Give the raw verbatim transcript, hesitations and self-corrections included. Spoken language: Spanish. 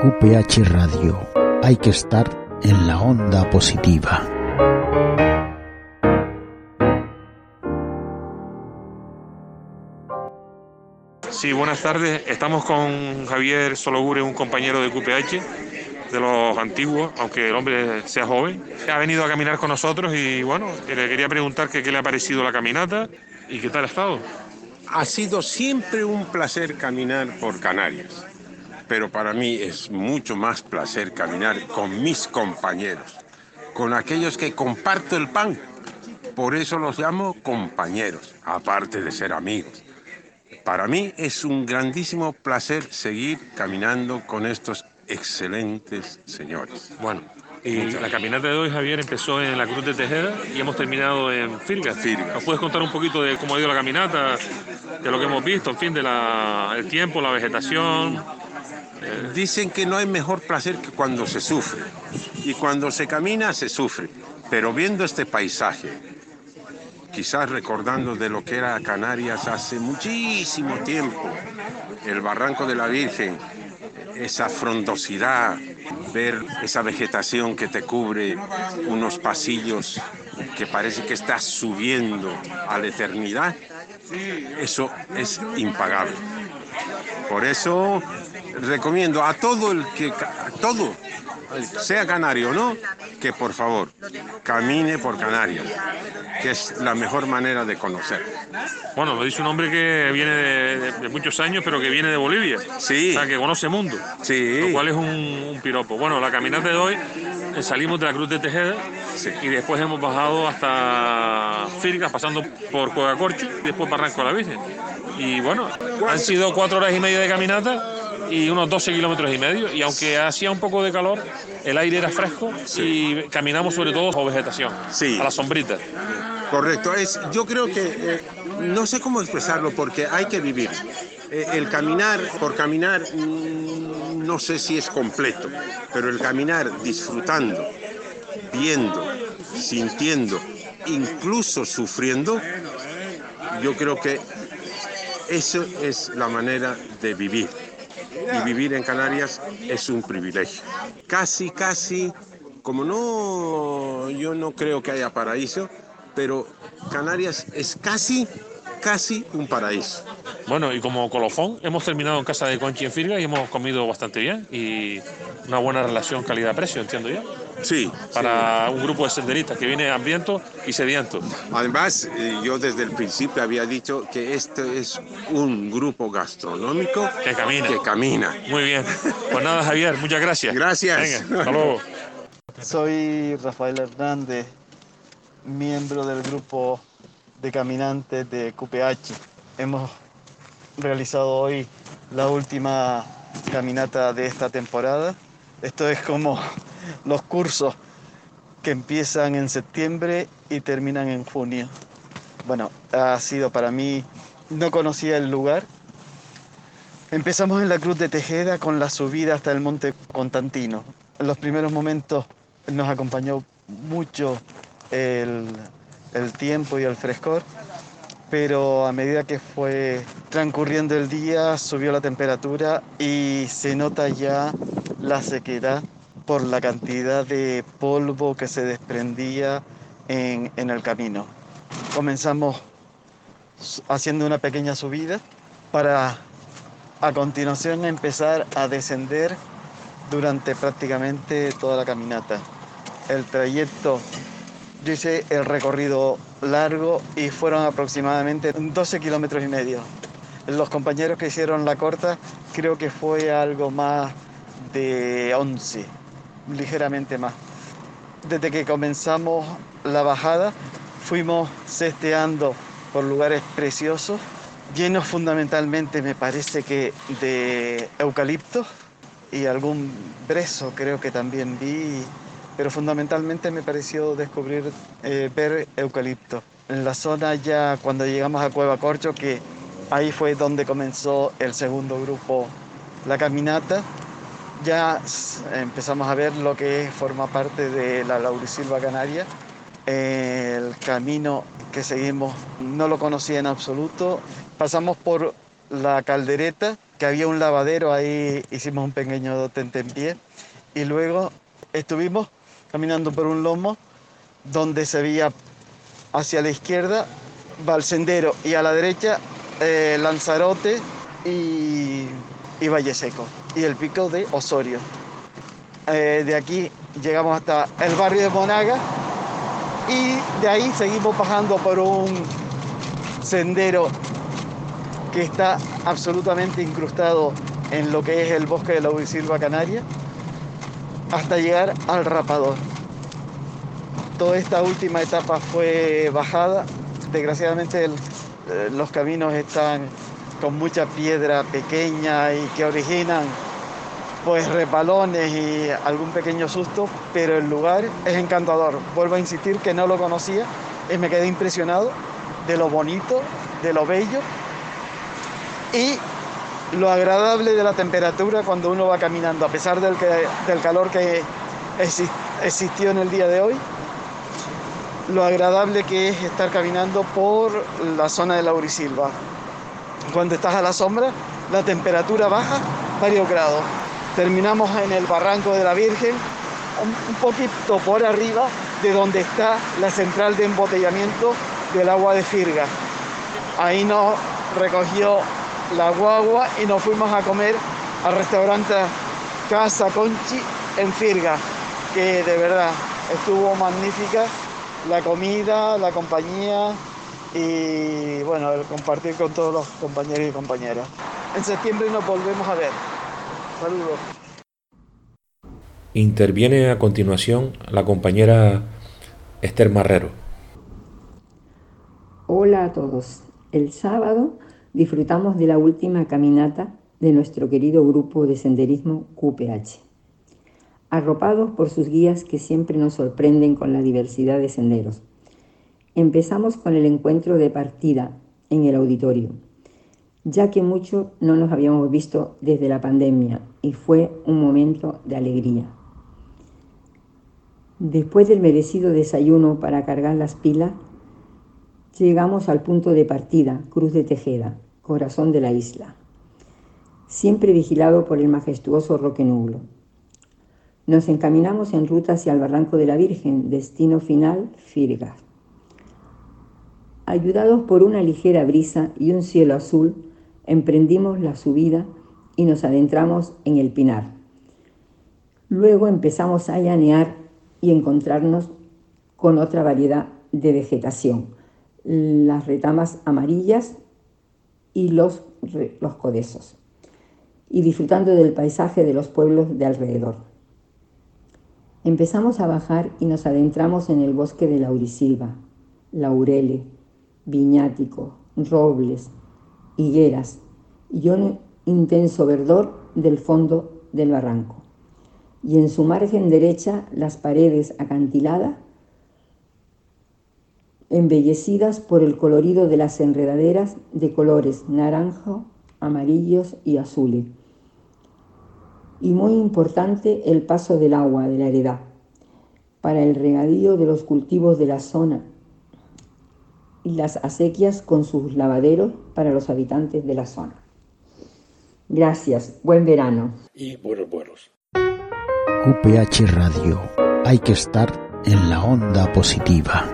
Q P H Radio. Hay que estar en la onda positiva. Sí, buenas tardes. Estamos con Javier Sologure, un compañero de Q P H, de los antiguos, aunque el hombre sea joven. Ha venido a caminar con nosotros y bueno, le quería preguntar que qué le ha parecido la caminata y qué tal ha estado. Ha sido siempre un placer caminar por Canarias, pero para mí es mucho más placer caminar con mis compañeros, con aquellos que comparto el pan. Por eso los llamo compañeros, aparte de ser amigos. Para mí es un grandísimo placer seguir caminando con estos excelentes señores. Bueno, y la caminata de hoy, Javier, empezó en la Cruz de Tejeda y hemos terminado en Firgas. Firgas. ¿Nos puedes contar un poquito de cómo ha ido la caminata, de lo que hemos visto, en fin, de la, el tiempo, la vegetación? Eh... Dicen que no hay mejor placer que cuando se sufre. Y cuando se camina, se sufre. Pero viendo este paisaje, quizás recordando de lo que era Canarias hace muchísimo tiempo, el Barranco de la Virgen, esa frondosidad, ver esa vegetación que te cubre, unos pasillos que parece que estás subiendo a la eternidad, eso es impagable. Por eso recomiendo a todo el que, a todo, sea canario o no, que por favor camine por Canarias, que es la mejor manera de conocer. Bueno, lo dice un hombre que viene de, de, de muchos años, pero que viene de Bolivia. Sí. O sea, que conoce mundo. Sí. Lo cual es un, un piropo. Bueno, la caminata de hoy, eh, salimos de la Cruz de Tejeda, sí, y después hemos bajado hasta Firgas, pasando por Cuevacorcho y después Barranco de la Virgen. Y bueno, han sido cuatro horas y media de caminata y unos doce kilómetros y medio, y aunque hacía un poco de calor, el aire era fresco, sí, y caminamos sobre todo bajo vegetación, sí, a la sombrita. Correcto, es, yo creo que, eh, no sé cómo expresarlo porque hay que vivir. Eh, el caminar por caminar, mmm, no sé si es completo, pero el caminar disfrutando, viendo, sintiendo, incluso sufriendo, yo creo que eso es la manera de vivir. Y vivir en Canarias es un privilegio. Casi, casi, como no, yo no creo que haya paraíso, pero Canarias es casi, casi un paraíso. Bueno, y como colofón, hemos terminado en casa de Conchi en Firgas y hemos comido bastante bien y una buena relación calidad-precio, entiendo yo. Sí. Para sí. un grupo de senderistas que viene hambriento y sediento. Además, yo desde el principio había dicho que este es un grupo gastronómico que camina. Que camina. Muy bien. Pues nada, Javier, muchas gracias. Gracias. Venga, hasta luego. Soy Rafael Hernández, miembro del grupo de caminantes de Q P H. Hemos realizado hoy la última caminata de esta temporada. Esto es como los cursos que empiezan en septiembre y terminan en junio. Bueno, ha sido para mí, no conocía el lugar. Empezamos en la Cruz de Tejeda con la subida hasta el Monte Constantino. En los primeros momentos nos acompañó mucho el, el tiempo y el frescor, pero a medida que fue transcurriendo el día subió la temperatura y se nota ya la sequedad por la cantidad de polvo que se desprendía en, en el camino. Comenzamos haciendo una pequeña subida para a continuación empezar a descender durante prácticamente toda la caminata. El trayecto, yo hice el recorrido largo y fueron aproximadamente doce kilómetros y medio. Los compañeros que hicieron la corta creo que fue algo más de once, ligeramente más. Desde que comenzamos la bajada fuimos sesteando por lugares preciosos, llenos fundamentalmente, me parece que de eucaliptos y algún brezo creo que también vi, pero fundamentalmente me pareció descubrir, eh, ver eucaliptos. En la zona ya cuando llegamos a Cuevacorcho, que ahí fue donde comenzó el segundo grupo, la caminata, ya empezamos a ver lo que forma parte de la Laurisilva Canaria. El camino que seguimos no lo conocía en absoluto. Pasamos por la caldereta, que que había un lavadero, ahí hicimos un pequeño tentempié y luego estuvimos caminando por un lomo donde se veía hacia la izquierda Valsendero y a la derecha eh, Lanzarote y, y Valle Seco y el pico de Osorio. Eh, de aquí llegamos hasta el barrio de Monaga y de ahí seguimos bajando por un sendero que está absolutamente incrustado en lo que es el bosque de Laurisilva Canaria hasta llegar al Rapador. Toda esta última etapa fue bajada. Desgraciadamente el, eh, los caminos están con mucha piedra pequeña y que originan pues resbalones y algún pequeño susto, pero el lugar es encantador. Vuelvo a insistir que no lo conocía y me quedé impresionado de lo bonito, de lo bello y lo agradable de la temperatura cuando uno va caminando, a pesar del, que, del calor que existió en el día de hoy, lo agradable que es estar caminando por la zona de Laurisilva. Cuando estás a la sombra, la temperatura baja varios grados. Terminamos en el Barranco de la Virgen, un poquito por arriba de donde está la central de embotellamiento del agua de Firga. Ahí nos recogió la guagua y nos fuimos a comer al restaurante Casa Conchi en Firga, que de verdad estuvo magnífica la comida, la compañía y bueno, el compartir con todos los compañeros y compañeras. En septiembre nos volvemos a ver. Saludos. Interviene a continuación la compañera Esther Marrero. Hola a todos. El sábado disfrutamos de la última caminata de nuestro querido grupo de senderismo Q P H, arropados por sus guías que siempre nos sorprenden con la diversidad de senderos. Empezamos con el encuentro de partida en el auditorio, ya que mucho no nos habíamos visto desde la pandemia y fue un momento de alegría. Después del merecido desayuno para cargar las pilas, llegamos al punto de partida, Cruz de Tejeda, corazón de la isla, siempre vigilado por el majestuoso Roque Nublo. Nos encaminamos en ruta hacia el Barranco de la Virgen, destino final, Firga. Ayudados por una ligera brisa y un cielo azul, emprendimos la subida y nos adentramos en el Pinar. Luego empezamos a llanear y encontrarnos con otra variedad de vegetación, las retamas amarillas y los, los codazos, y disfrutando del paisaje de los pueblos de alrededor. Empezamos a bajar y nos adentramos en el bosque de Laurisilva, Laurele, Viñático, Robles, higueras y un intenso verdor del fondo del barranco. Y en su margen derecha las paredes acantiladas, embellecidas por el colorido de las enredaderas de colores naranja, amarillos y azules. Y muy importante el paso del agua de la Heredad para el regadío de los cultivos de la zona y las acequias con sus lavaderos para los habitantes de la zona. Gracias, buen verano. Y buenos vuelos. Q P H Radio. Hay que estar en la onda positiva.